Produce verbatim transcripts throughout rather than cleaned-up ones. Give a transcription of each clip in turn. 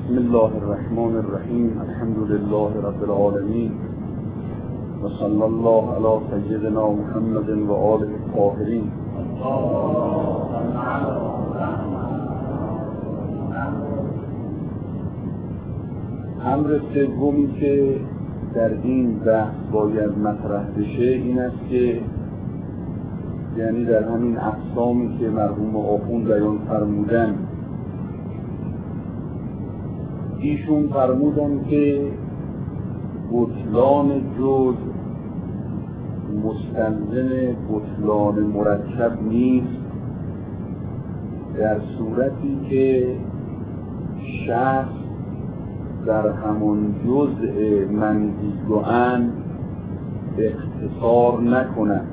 بسم الله الرحمن الرحیم. الحمد لله رب العالمین و صلی الله علی سیدنا محمد و آله الطاهرین. امر سومی که در این بحث باید مطرح بشه این است که یعنی در همین اقسامی که مرحوم آخوند بیان فرمودن، ایشون فرمودن که بطلان جز مستلزم بطلان مرکب نیست در صورتی که شخص در همان جزء منهی عنه اختصار نکند.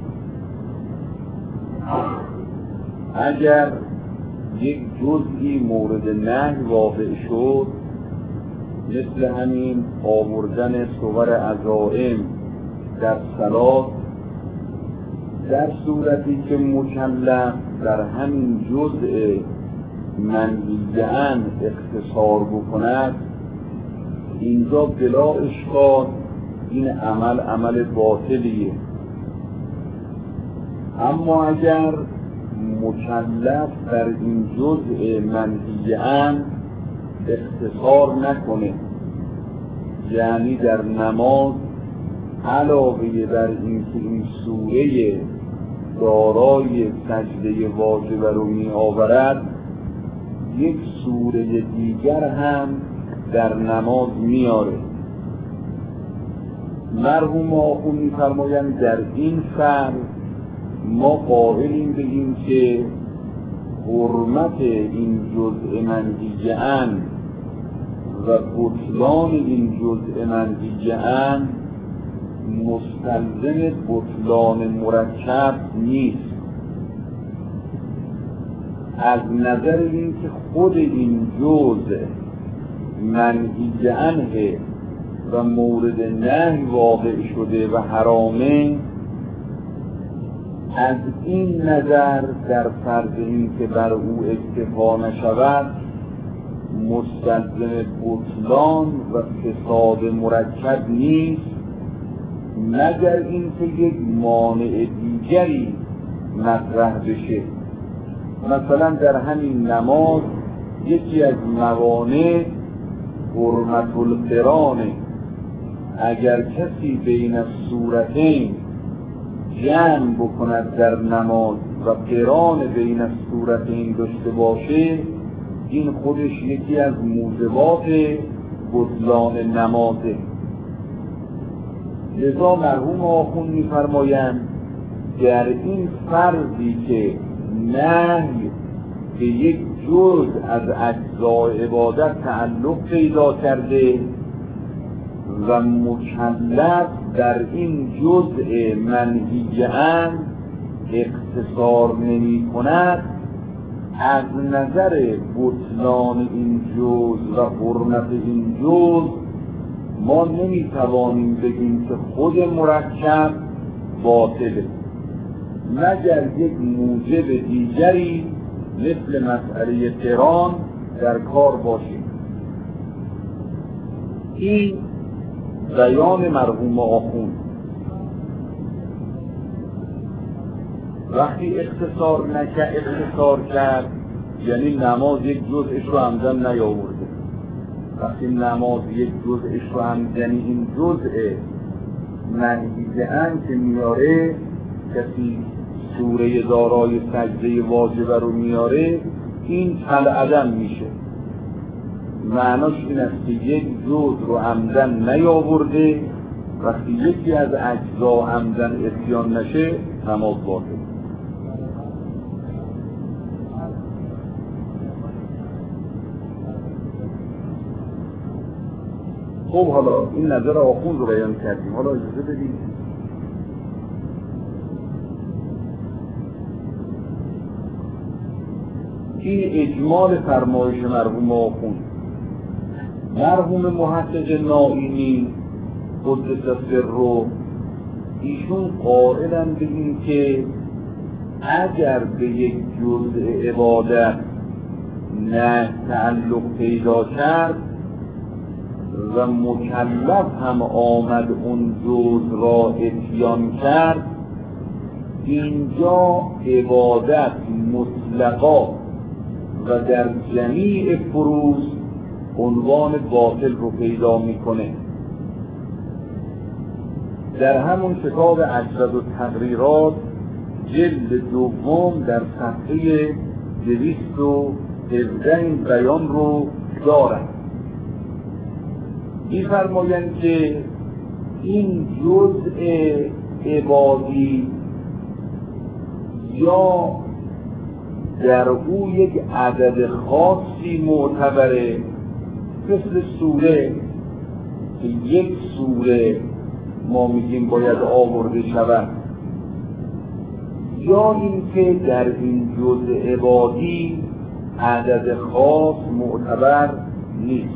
اگر یک جزئی مورد نهی واقع شد، مثل همین آوردن صور عزائم در صلات، در صورتی که مکلف در همین جزء منهی عنه اختصار بکند، اینجا بلا اشکال این عمل عمل باطلیه. اما اگر مکلف در این جزء منهی عنه اختصار نکنه، یعنی در نماز علاوه بر اینکه این سوره دارای سجده واجبه رو می آورد، یک سوره دیگر هم در نماز میاره، مرحوم آخوند می‌فرمایند در این فرض ما قائلیم به این که حرمت این جزء منهی عنه و بطلان این جزء منهی عنه مستلزم بطلان مرکب نیست، از نظر این که خود این جزء منهی عنه و مورد نهی واقع شده و حرامه. از این نظر در فرض این که بر او اکتفا نشود مستلزم بطلان و فساد مرکب نیست، مگر اینکه یک مانع دیگری مطرح بشه. مثلا در همین نماز یکی از موانع حرمت القرانه. اگر کسی بین الصورتین جمع بکند در نماز و قران بین الصورتین داشته باشه، این خودش یکی از موجبات بطلان نمازه. لذا مرحوم آخوند می‌فرمایند در این فرضی که نهی به یک جز از اجزای عبادت تعلق پیدا کرده و مکلف در این جزء منهی عنه اختصار نمی کند، از نظر بطلان این جز و حرمت این جز ما نمی توانیم بگیم که خود مرکب باطله، مگر یک موجب دیگری مثل مسئله قران در کار باشیم. این بیان مرحوم آخوند. وقتی اختصار نکرد اختصار کرد یعنی نماز یک جزءش رو عمدن نیاورده. وقتی نماز یک جزءش رو عمدن، یعنی این جزء منهی عنه که میاره، کسی سوره دارای سجده واجبه رو میاره، این کالعدم میشه. معناش این است که یک جزء رو عمدن نیاورده، وقتی یکی از اجزا عمدن اتیان نشه نماز باطل. خب حالا این نظر آخوند رو بیان کردیم، حالا اجازه بدید این اجمال فرمایش مرحوم آخوند. مرحوم محقق نائینی قدس سره ایشون قائلن به این که اگر به یک جزء عبادت نه تعلق پیدا کرد و مکلف هم آمد اون جز را اتیان کرد، اینجا عبادت مطلقا و در جمیع فروض عنوان باطل رو پیدا میکنه. در همون کتاب اجرد و تقریرات جلد دوم در صفحه دویست و هفده این بیان رو دارن. می‌فرمایند که این جزء عبادی یا در او یک عدد خاصی معتبره، مثل سوره که یک سوره ما میگیم باید آورده شود، یا اینکه در این جزء عبادی عدد خاص معتبر نیست.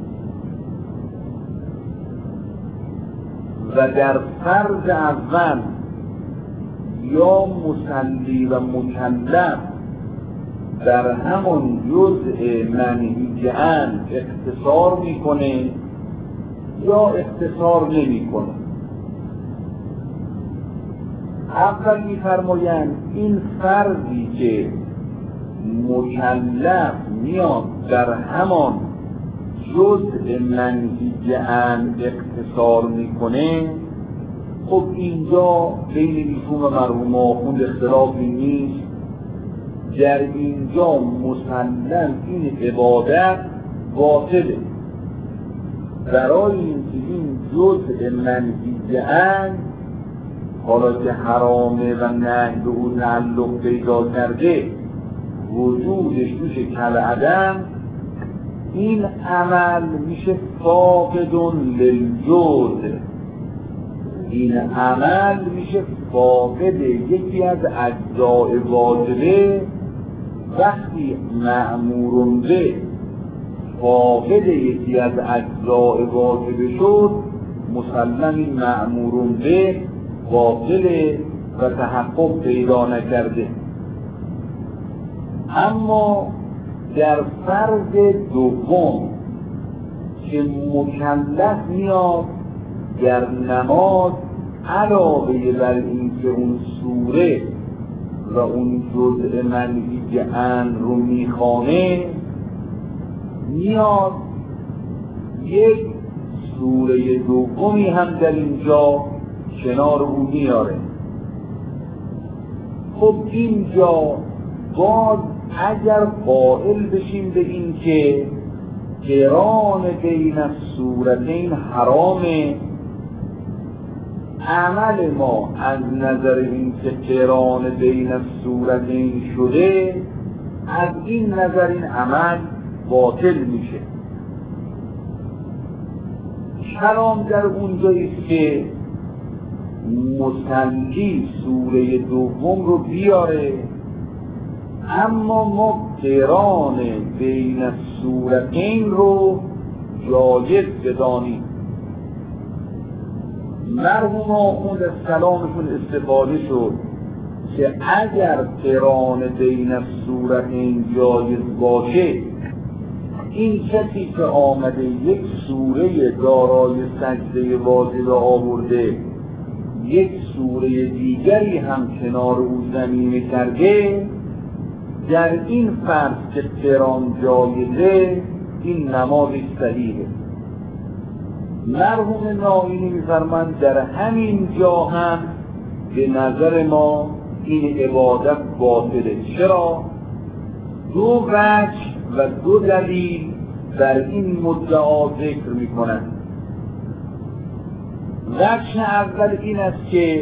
و در فرض اول یا مصلی و مکلف در همون جزء منهی ان اختصار میکنه یا اختصار نمیکنه. اول میفرمایند این فرضی که مکلف میاد در همان جزء منهی ان اختصار میکنه، خب اینجا بین ایشون و مرحوم آخوند اختلافی نیست. در اینجا مسلم این عبادت باطله، برای اینکه این جزء منهی ان حالا که حرامه و نهی به او تعلق پیدا کرده وجودش توش کالعدم، این عمل میشه فاقدون للجزء، این عمل میشه فاقد یکی از اجزاء واجبه. وقتی مأمورون به فاقد یکی از اجزاء واجبه شد، مسلم این مأمورون به باطله و تحقق پیدا نکرده. اما در فرض دوم که مکلف میاد در نماز علاوه بر اینکه اون سوره و اون جزء منهی ان رو میخوانه، میاد یک سوره دومی هم در اینجا کنار او میاره. خب اینجا باز اگر قائل بشیم به این که قران بین السورتین حرامه، عمل ما از نظر این که قران بین السورتین شده، از این نظر این عمل باطل میشه. کلام در اونجاییست که مصلی سوره دوم رو بیاره، اما ما قران بین السورتین رو جایز بدانیم. مرحوم آخوند از کلامشون استفاده شد که اگر قران بین السورتین جایز باشه، این کسی که آمده یک سوره دارای سجده واجب آورده، یک سوره دیگری هم کنار او زمینه کرده، در این فرض که قران جایزه این نماز صحیحه. مرحوم ناینی می‌فرمایند در همین جا هم به نظر ما این عبادت باطله. چرا؟ دو وجه و دو دلیل در این مدعا ذکر می‌کنند. وجه اول این است که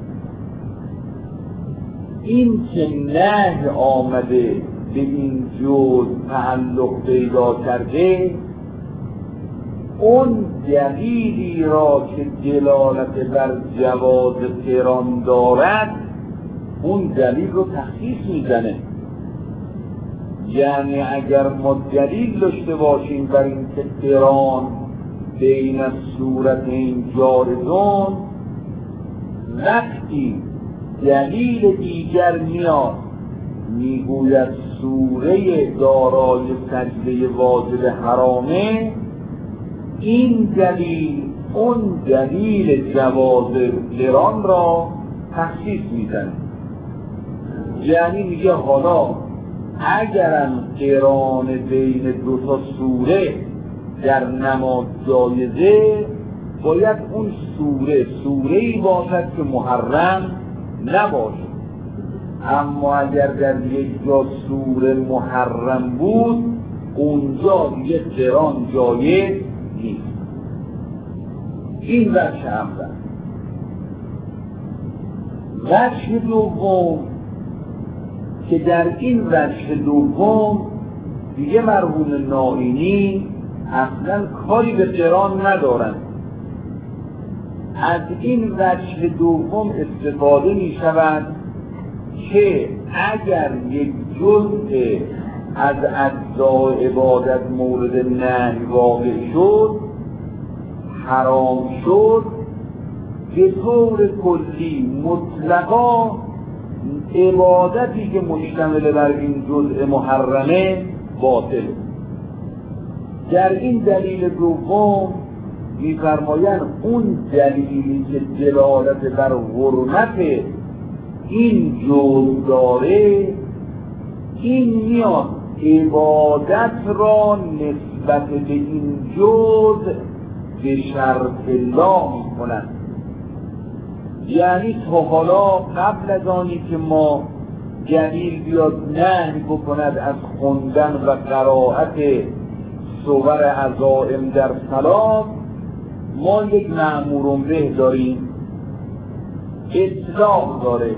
این که نهی آمده به این جزء تعلق پیدا کرده، اون دلیلی را که دلالت بر جواز قران دارد، اون دلیل رو تخصیص میزنه. یعنی اگر ما دلیل داشته باشیم بر این که قران بین السورتین جایزون، وقتی دلیل دیگر میاد میگوید سوره دارای سجده واجب حرامه، این دلیل اون دلیل جواز قران را تخصیص میزنه. یعنی میگه حالا اگرم قران بین دو تا سوره در نماز جایزه، باید اون سوره سوره‌ای باشد که محرم نباشه. اما اگر در یک جا سوره محرم بود، اونجا دیگه قران جایز نیست. این وجه اول. وجه دوم که در این وجه دوم دیگه مرحوم نائینی اصلا کاری به قران ندارن. از این وجه دوم استفاده می شود که اگر یک جزء از اجزای عبادت مورد نهی واقع شد، حرام شد، به طور کلی مطلقا عبادتی که مشتمل بر این جزء محرمه باطل. در این دلیل دوم می‌فرمایند اون دلیلی که دلالت بر حرمت این جزء داره، این میاد عبادت را نسبت به این جزء به شرط الله می‌کنند. یعنی تا حالا قبل از آنی که ما دلیل بیاد نهی بکند از خوندن و قرائت صور عزائم در صلات، ما یک مأمور به داریم، اطلاق داره.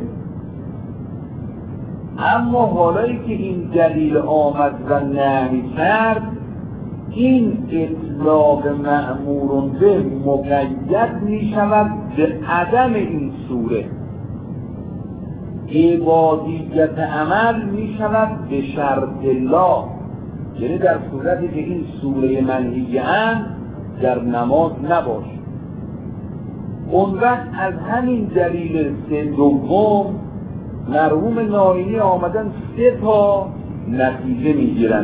اما حالایی که این دلیل آمد و نهی کرد، این اطلاق مأمور به مقید می شود به عدم این سوره. عبادیت عمل می شود به شرط الله، یعنی در صورتی که این سوره منهیه هم در نماز نباشه. اون وقت از همین دلیل سه دوم مرحوم نائینی آمدن سه تا نتیجه میگیرن.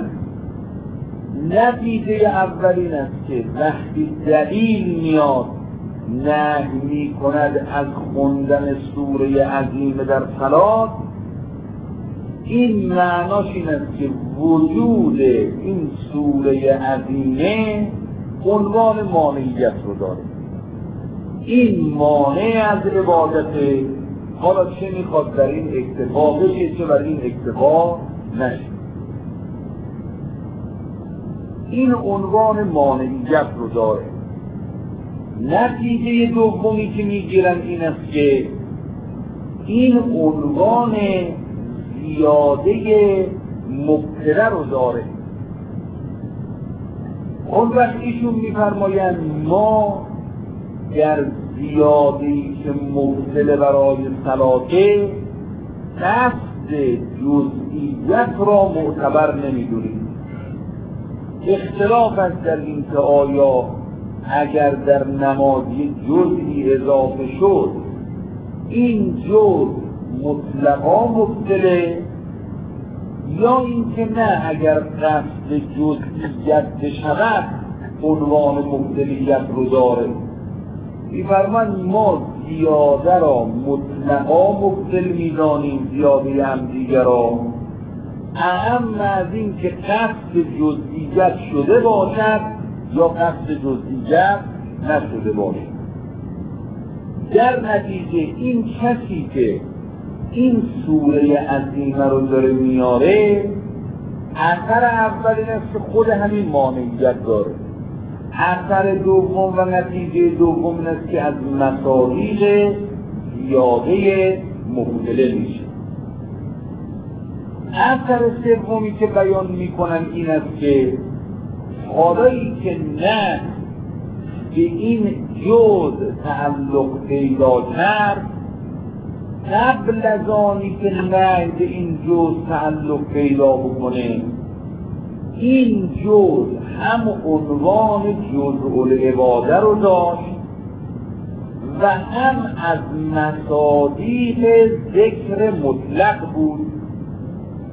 نتیجه اولین است که وقتی دلیل میاد نهی میکند از خوندن سوره عظیم در صلات، این معناش این است که وجود این سوره عظیمه عنوان مانعیت رو داره. این مانع از عبادت، حالا چه میخواد در این اکتفا بشه چه بر این اکتفا نشه. این عنوان مانعیت رو داره. نتیجه دومی که میگیرن این است که این عنوان زیاده مبتله رو داره. اون وقت ایشون میفرمایند ما در زیاده‌ای که مبتله برای صلاته قصد جزئیت را معتبر نمیدونیم. اختلاف است در این که آیا اگر در نماز یک جزئی اضافه شد، این جزء مطلقا مبتله، یا اینکه نه اگر قصد جزئیت بشود عنوان مبتلیت رو داره. می‌فرمایند ما زیاده را مطلقا مبتل می‌دانیم، زیاده هم دیگر را، اهم از این که قصد جزئیت شده باشد یا قصد جزئیت نشده باشد. در نتیجه این کسی که این سوره عظیمه رو داره میاره، اثر اول این است که خود همین مانعیت داره. اثر دوم و نتیجه دوم این است که از مصادیق زیاده مبتله میشه. اثر سومی که بیان میکنن این است که حالایی که نه به این جزء تعلق پیدا کرد، قبل از آنی که نه به این جزء تعلق پیدا بکنه، این جزء هم عنوان جزء العباده رو داشت و هم از مصادیق ذکر مطلق بود.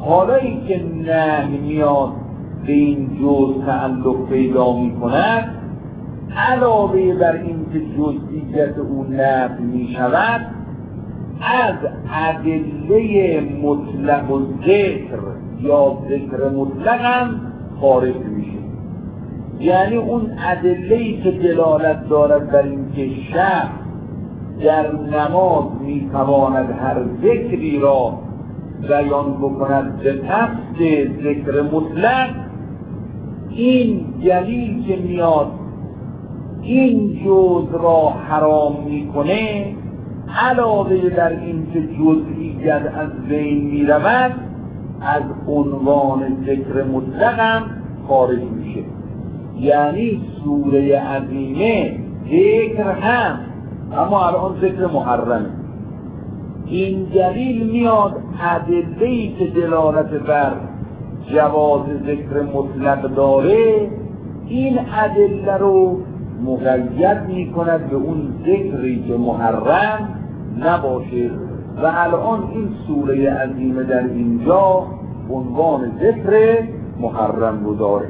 حالا این که نهی میاد به این جز تعلق پیدا می کند، علاوه بر این که جزئیت او نفی می شود، از ادله مطلق و ذکر یا ذکر مطلق هم خارج میشه. یعنی اون ادله‌ای که دلالت دارد بر این که شخص در نماز میتواند هر ذکری را بیان بکند به قصد ذکر مطلق، این دلیل که میاد این جز را حرام میکنه، علاوه بر این که جزئیت از بین میرود، از عنوان ذکر مطلق هم خارج میشه. یعنی سوره عظیمه ذکر هم، اما الان ذکر محرمه. این دلیل میاد ادله‌ای که دلالت بر جواز ذکر مطلق داره، این ادله رو مقید میکند به اون ذکری که محرم نباشه و الان این سوره عظیمه در اینجا عنوان ذکر محرم رو داره.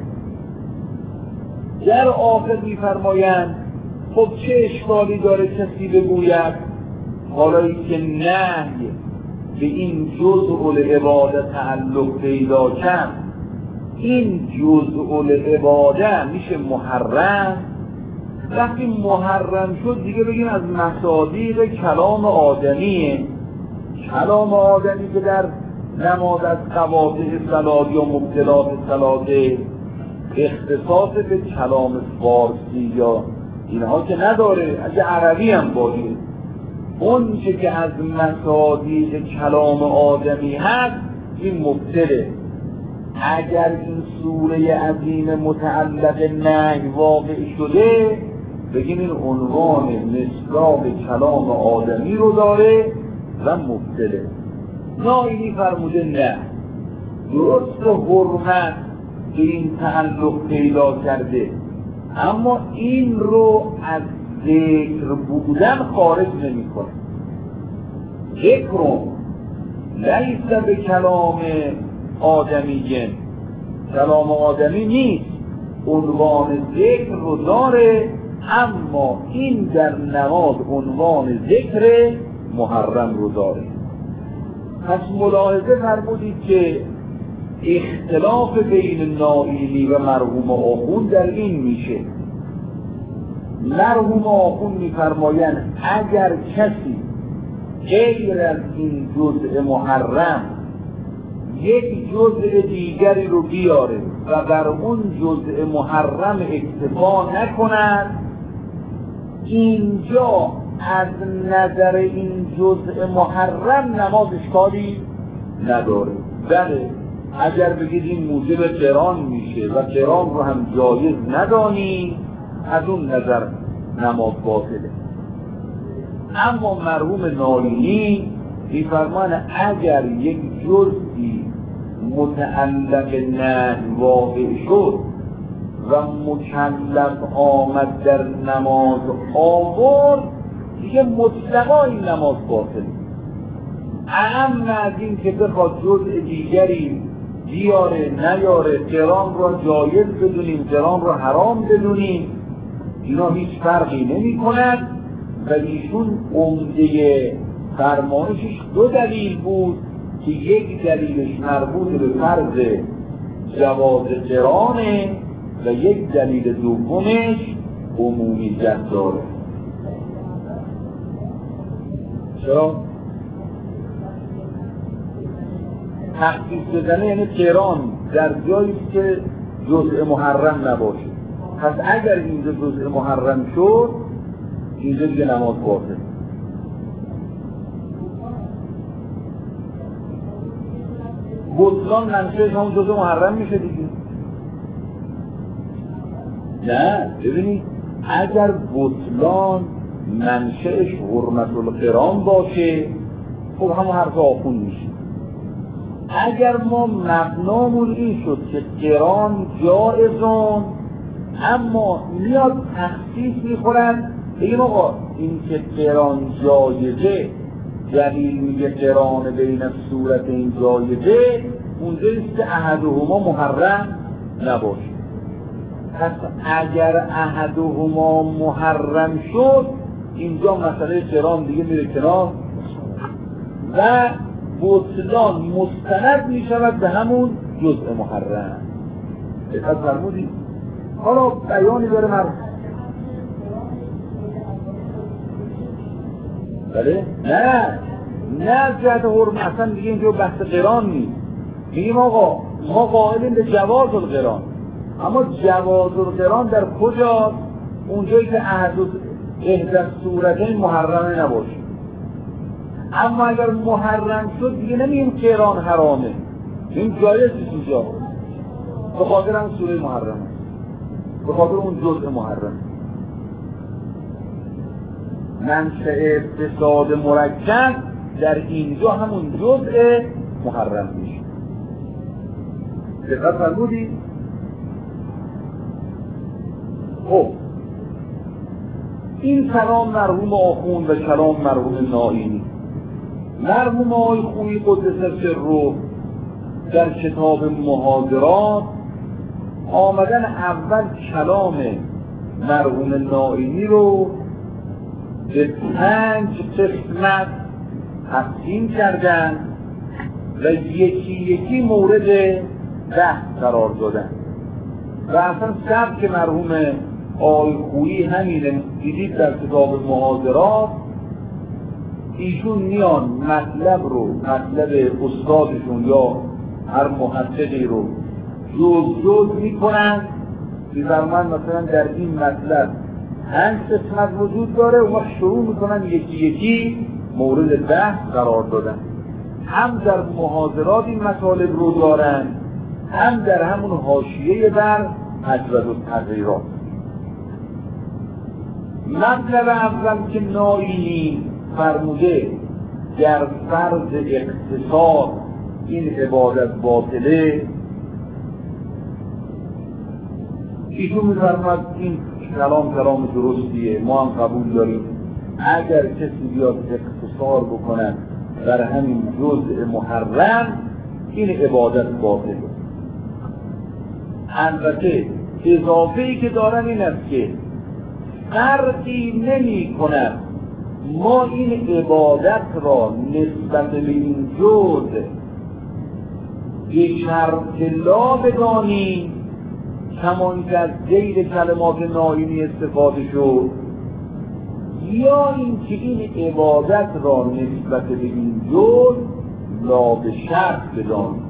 در آخر میفرمایند خب چه اشکالی داره کسی بگوید حالایی که نهی به این جزء العباده تعلق پیدا کرد، این جزء العباده میشه محرم؟ وقتی محرم شد دیگه بگیم از مصادیق کلام آدمیه. کلام آدمی که در نماز از قواطع صلاة یا مبطلات صلاة اختصاص به کلام فارسی یا اینها که نداره، اگه عربی هم باشه، اون چه که از مصادیق کلام آدمی هست این مبطله. اگر این سوره عظیم متعلق نهی واقع شده، بگیم این عنوان مصداق کلام آدمی رو داره و مبطله. نائینی فرموده نه، درست حرمت به این تعلق پیدا کرده، اما این رو از ذکر بودن خارج نمی کنه. ذکر لیس به کلام آدمیه، کلام آدمی نیست، عنوان ذکر رو داره، اما این در نماز عنوان ذکر محرم رو داره. پس ملاحظه فرمودید که اختلاف بین نائینی و مرحوم آخوند در این میشه. مرحوم آخوند میفرمایند اگر کسی غیر از این جزء محرم یک جزء دیگری رو بیاره و بر اون جزء محرم اکتفا نکند، اینجا از نظر این جزء محرم نماز اشکالی نداره. بله اگر بگید این موجب قران میشه و قران رو هم جایز ندانی، از اون نظر نماز باطله. اما مرحوم نائینی میفرماند اگر یک جزئی متعلق نهی واقع شد و مکلف آمد در نماز آورد، دیگه مطلقا این نماز باطله. اما از این که بخواد جزء دیگری بیاره نیاره، قران را جایز بدونیم قران را حرام بدونیم، اینا هیچ فرقی نمی کند. و ایشون عمده فرمایشش دو دلیل بود که یک دلیلش مربوط به فرض جواز قرانه و یک دلیل دومش عمومیت داره. چرا؟ تخصیص بدنه یعنی قران در جایی که جزء محرم نباشه. پس اگر اینجا جزء محرم شد، اینجا دیگه نماز باطله. بطلان منشأش همون جزء محرم میشه دیگه. نه ببینید، اگر بطلان منشأش حرمت القران باشه، خب همون حرف آخون میشه. اگر ما مبنامون این شد که قران جایزون، اما میاد تخصیص میخورن، بگیم آقا این که قران جایزه، دلیل میگه قران بین صورت این جایزه، اونجاییست که احدهما محرم نباشه. پس اگر احدهما محرم شد اینجا مسئله قران دیگه میره کنار و بطلان مستند میشود به همون جزء محرم. دقت فرمودید؟ حالا بیانی داره مرد بله؟ نه نه از جهت حرمت، اصلا دیگه اینجا بحث قران نیست. میگیم آقا ما قائلیم به جواز القران، اما جواز القران در کجاست؟ اونجایی که احد صورتین محرمه نباشه. اما اگر محرم شد دیگه نمیگیم قران حرامه، این جایز نیست اینجا، به خاطر هم سوره محرمه، به خاطر اون جزء محرم. منشأ فساد مرکب در اینجا همون جزء محرم میشه. دقت فرمودید؟ خب این کلام مرحوم آخوند و کلام مرحوم نائینی. مرحوم آقای خویی قدس سره در کتاب محاضرات آمدن اول کلام مرحوم نائینی رو به پنج قسمت تقسیم کردن و یکی یکی مورد بحث قرار دادن و اصلا سبک مرحوم آقای خویی همینه. دیدید در کتاب محاضرات ایشون میان مطلب رو، مطلب استادشون یا هر محققی رو جز جز میکنن. میفرمان مثلا در این مطلب پنج قسمت وجود داره و شروع میکنن یکی یکی مورد بحث قرار دادن. هم در محاضرات این مطالب رو دارن، هم در همون حاشیه بر مجرد التغییرات. مطلب اول که نائینی فرموده در فرض اقتصاد این عبادت باطله، ایشون میفرماد این کلام کلام درستیه، ما هم قبول داریم. اگر کسی بیاد اقتصار بکنن در همین جزء محرم این عبادت باطله. البته اضافه‌ای که دارن این است که فرقی نمی کند ما این عبادت را نسبت به این جزء به شرط لا بدانیم، کمان که از غیر کلمات نائینی استفاده شد، یا اینکه این عبادت را نسبت به این جزء لا به شرط بدانیم.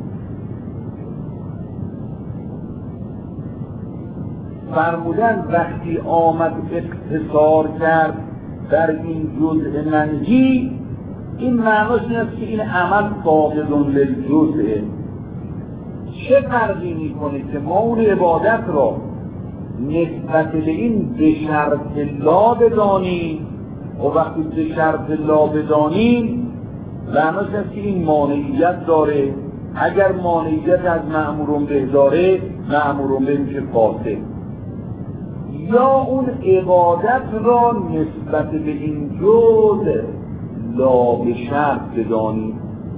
فرمودن وقتی آمد اقتصار کرد در این جزء منهی، این معناش این است که این عمل فاقد للجزء. چه فرقی میکنه که ما اون عبادت را نسبت به این به شرط لا بدانیم و وقتی به شرط لا بدانیم معناش این است که این مانعیت داره. اگر مانعیت از مأمورون به داره، مأمورون به میشه فاسد. یا اون عبادت را نسبت به این جزء لا به شرط بدانیم.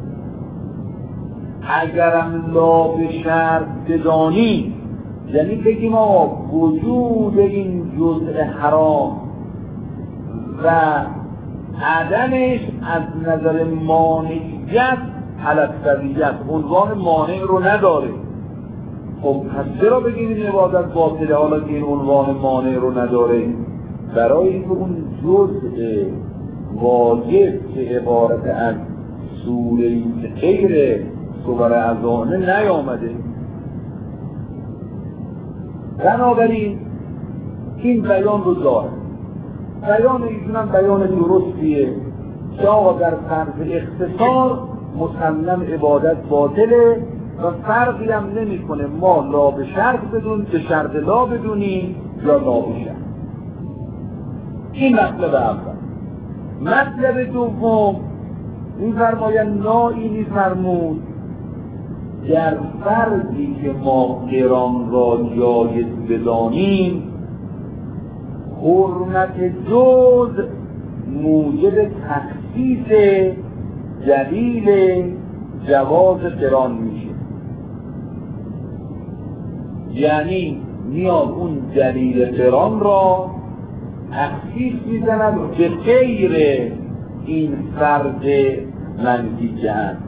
اگرم لا به شرط بدانیم یعنی بگیم آقا وجود این جزء حرام و عدمش از نظر مانعیت علت‌سویت عنوان مانع رو نداره. خب پس چرا بگیم این عبادت باطله حالا که این عنوان مانع رو نداره؟ برای اینکه اون جزء واجب که عبارت از سوره‌ای که غیر صور اذانه نیامده. بنابراین این بیان رو داره. بیان ایشون هم بیان درستیه که آقا در فرض اختصار مسلم عبادت باطله و فرقی هم نمی کنه ما لا به شرط بدون به شرط لا بدونیم یا لا به شرط. این مطلب اول. مطلب دوم این فرماین نائینی فرمود در فرضی که ما قران را جایز بدانیم حرمت جز موجب تخصیص دلیل جواز قران میشه. یعنی میاد اون دلیل قران را تخصیص میزند به غیر این فرد منفی جهت.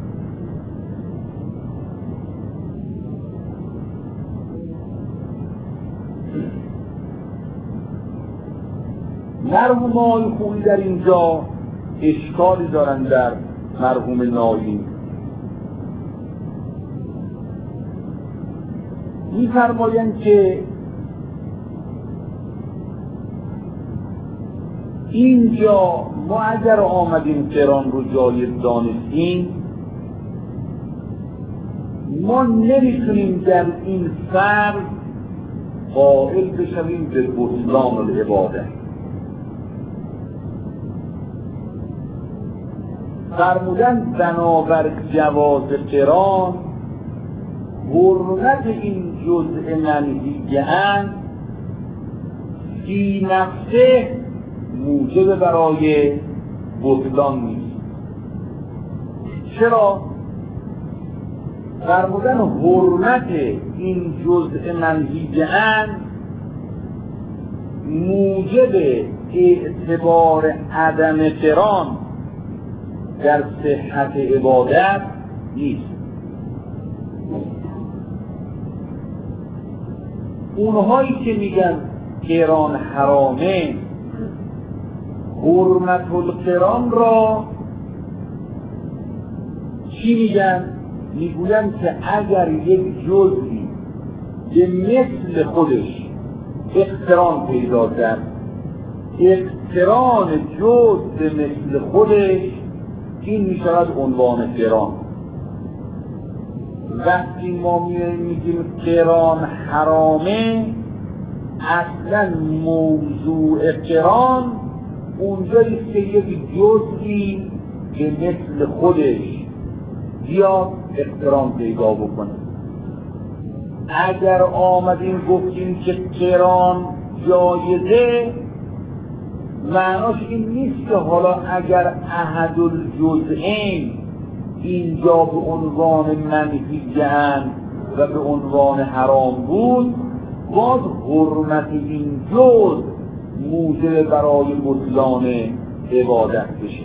مرحوم آقای خویی در اینجا اشکالی دارن در مرحوم نائی. می‌فرمایند که اینجا ما اگر آمدیم قران رو جایز دانستیم، ما نمیتونیم در این فرض قائل بشویم به بطلان العباده. فرمودن بنابر جواز قران حرمت این جزء منهیه اند فی نفسه موجب برای بطلان نیست. چرا؟ فرمودن حرمت این جزء منهیه اند موجب اعتبار عدم قران در صحت عبادت نیست. اونهایی که میگن قران حرامه، حرمت القران را چی میگن؟ میگوین که اگر یک جزئی به مثل خودش اقتران پیدا کرد، اقتران جز به مثل خودش، این میشود عنوان قران. وقتی ما میگیم قران حرامه، اصلا موضوع قران اونجاییست که یک جزئی به مثل خودش یا اقتران پیدا بکنه. اگر آمدیم گفتیم که قران جایزه، معناش این نیست که حالا اگر احد الجزئین اینجا به عنوان منهی اند و به عنوان حرام بود، باز حرمت این جز موجب برای بطلان عبادت بشه.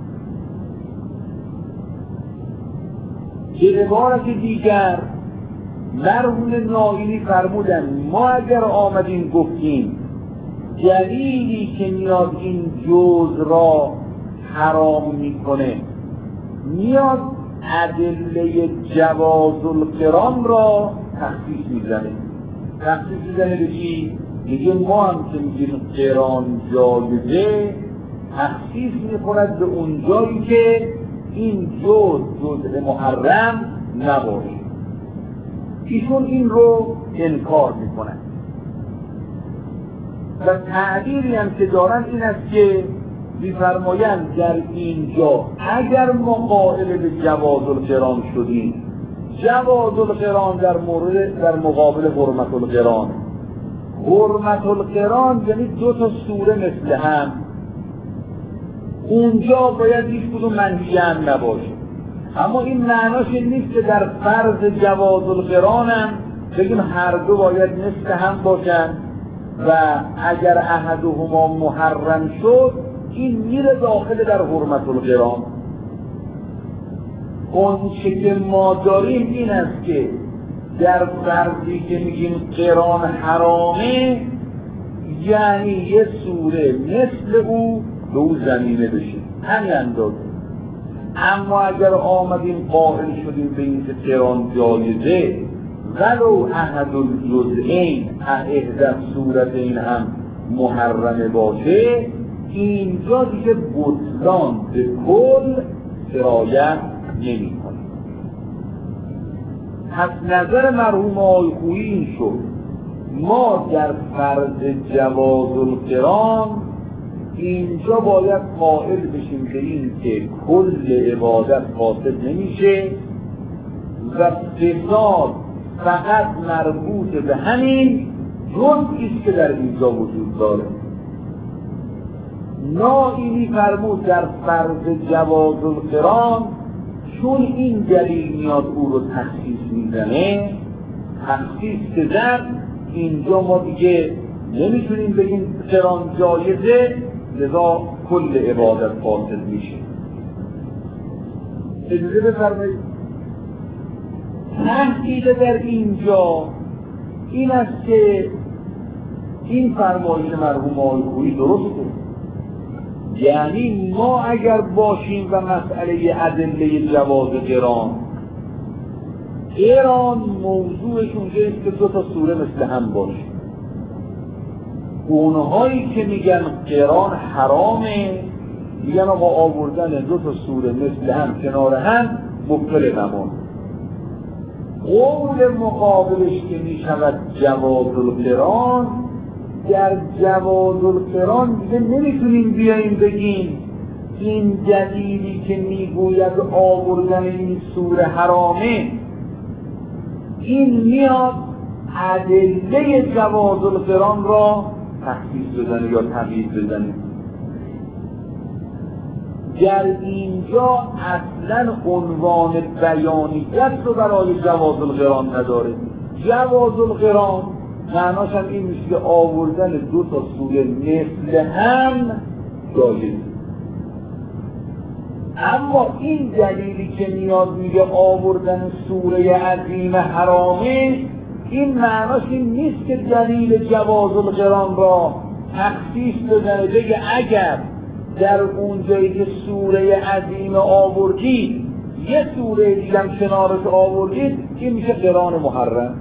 به عبارت دیگر مرحوم نائی فرمودن ما اگر آمدیم گفتیم دلیلی که میاد این جز را حرام میکنه، میاد ادله جواز القران را تخصیص میزنه. تخصیص میزنه به چی؟ میگه ما هم که میگیم قران جایزه، تخصیص میکند به اون جایی که این جز جزء محرم نباشه. ایشون این رو انکار میکنن و تعبیری هم که دارن این است که میفرمایند در اینجا اگر ما قائل به جواز القران شدیم، جواز القران در مورد در مقابل حرمت القران. حرمت القران یعنی دو تا سوره مثل هم، اونجا باید هیچ کدوم منهی هم نباشه. اما این معناش این نیست که در فرض جواز القران هم بگیم هر دو باید مثل هم باشن و اگر احدهما محرم شد این میره داخل در حرمت القران. اون چه که ما داریم این است که در فرضی که میگیم قران حرامه، یعنی یه سوره مثل او به او زمینه بشه، همین اندازه. اما اگر آمدیم قائل شدیم به این که قران جایزه ولو احد الجزئین احد صورتین هم محرمه باشه، اینجا دیگه بطلان به کل سرایت نمی کنه. پس نظر مرحوم آقای خویی این شد ما در فرض جواز القران اینجا باید قائل بشیم به این که کل عبادت فاسد نمیشه و فساد فقط مربوط به همین جزئیست که در اینجا وجود داره. نائی فرمود در فرض جواز القران چون این دلیل میاد او رو تخصیص میزنه، تخصیص زن، اینجا ما دیگه نمیتونیم بگیم قران جایزه، لذا کل عبادت فاسد میشه. اجازه بفرمایید تحقیق در اینجا این است که این فرمایش مرحوم آقای خویی درسته، یعنی ما اگر باشیم و مسئله ادله جواز قران قران موضوعش اونجا است که دو تا سوره مثل هم باشه. اونهایی که میگن قران حرامه میگن آقا آوردن دو تا سوره مثل هم کنار هم مبطل نماز. قول مقابلش که میشود جواز القران، در جواز القران دیگه نمیتونیم بیاییم بگیم این دلیلی که میگوید آوردن این سوره حرامه، این میاد ادله جواز القران را تخصیص بزنه یا تغییر بزنه. در اینجا اصلا عنوان بیانیت رو برای جواز القران نداره. جواز القران معناش هم این میشه که آوردن دو تا سوره مثل هم جایز. اما این دلیلی که میاد میگه آوردن سوره عظیم حرامه، این معناش این نیست که دلیل جواز القران را تخصیص بزنه بگه اگر در اون جایی که سوره عظیم آوردید یه سوره دیگه هم کنارش آوردید، این میشه قران محرم.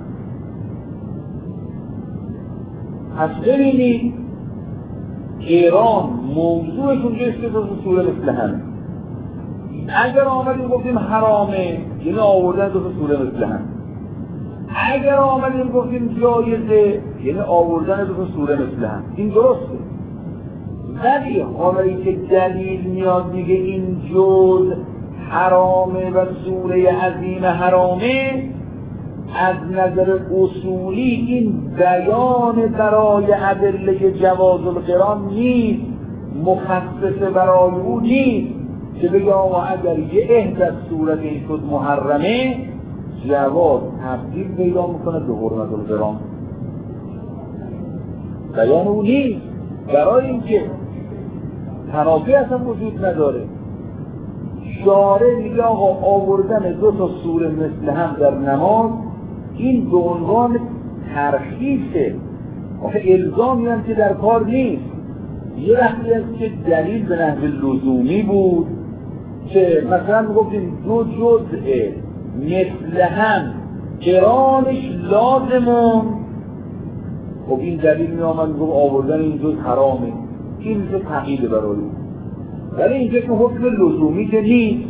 پس ببینید قران موضوعش اونجا است که دو سوره مثل هم. اگر آمدیم گفتیم حرامه یعنی آوردن دو سوره مثل هم. اگر آمدیم گفتیم جایزه یعنی آوردن دو سوره مثل هم. این درسته. ولی حالی که دلیل میاد میگه این جز حرامه و سوره عظیم حرامه، از نظر اصولی این بیان برای ادله جواز القران نیست، مخصص برای او نیست که بگه آقا اگر یه احد از صورت این شد محرمه، جواز تبدیل پیدا میکنه به حرمت القران. بیان او نیست، برای اینکه تنافی اصلا وجود نداره. شارع میگه آقا آوردن دو تا سوره مثل هم در نماز این به عنوان ترخیصه، آخه الزامی هم که در کار نیست. یه وقتی است که دلیل به نحو لزومی بود که مثلا میگفتیم دو جزء مثل هم قرانش لازمون، خب این دلیل می آمد میگفت آوردن این جزء حرامه، این میشه تقییده برای اون. ولی اینجا که حکم لزومی که نیست،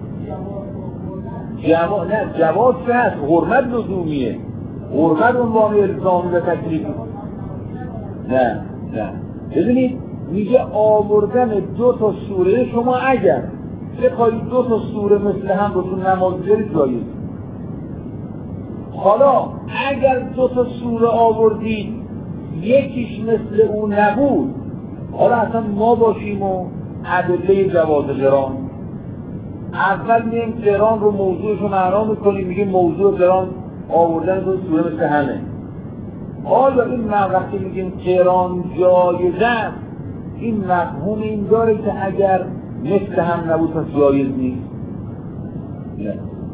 جوا... نه جواز که هست، حرمت لزومیه، حرمت عنوان الزامی و تکلیفی. نه نه ببینید میگه آوردن دو تا سوره، شما اگر بخواید دو تا سوره مثل هم رو تو نماز بیارید جایز. حالا اگر دو تا سوره آوردید یکیش مثل اون نبود، حالا اصلا ما باشیم و ادله جواز قران، اول میگیم قران رو موضوعش رو معنا میکنیم، میگیم موضوع قران آوردن دو سوره مثل همه. حالا این وقتی میگیم قران جایزه، این مفهوم این داره که اگر مثل هم نبود پس جایز نیست. نه.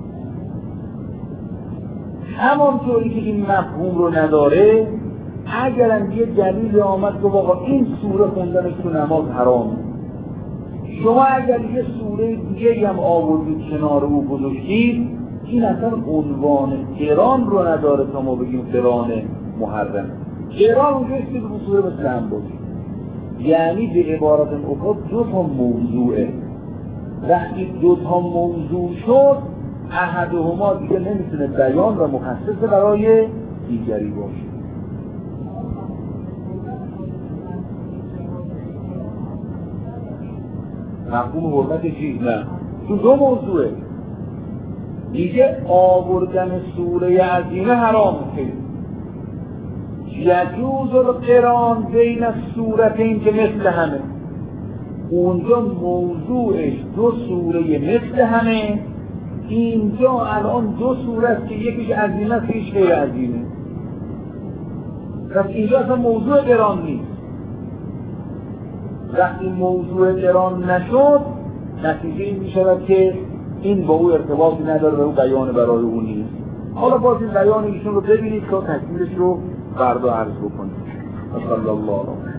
همانطوری که این مفهوم رو نداره، اگرم یه دلیل آمد که واقعا این سوره خوندنش تو نماز حرامه، شما اگر یه سوره دیگه هم آوردید کنار او گذاشتید، این اصلا عنوان قران رو نداره تا ما بگیم قران محرم. قران اونجاست که دو سوره مثل هم باشه، یعنی به عبارت اخرى دو تا موضوعه. وقتی دو تا موضوع شد، احدهما دیگه نمیتونه بیان و مخصص برای دیگری باشه. مفهوم حرمت چیز نه، تو دو موضوعه. دیگه آوردن سوره عظیمه حرام کنید. یجوز القران بین السورتین که مثل همه، اونجا موضوعش دو سوره مثل همه، اینجا الان دو صورت که یکیش عظیمه است یکیش غیر عظیمه. پس اینجا اصلا موضوع قران نیست. وقتی موضوع قران نشد نتیجه این میشود که این با او ارتباطی نداره و او بیان برای او نیست. حالا باز این بیان ایشون رو ببینید که تصویرش رو فردا عرض بکنید. صلی الله علیه